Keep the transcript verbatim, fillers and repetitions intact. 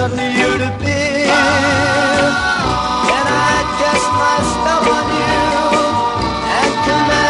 want you to feel. Can I cast my spell on you and command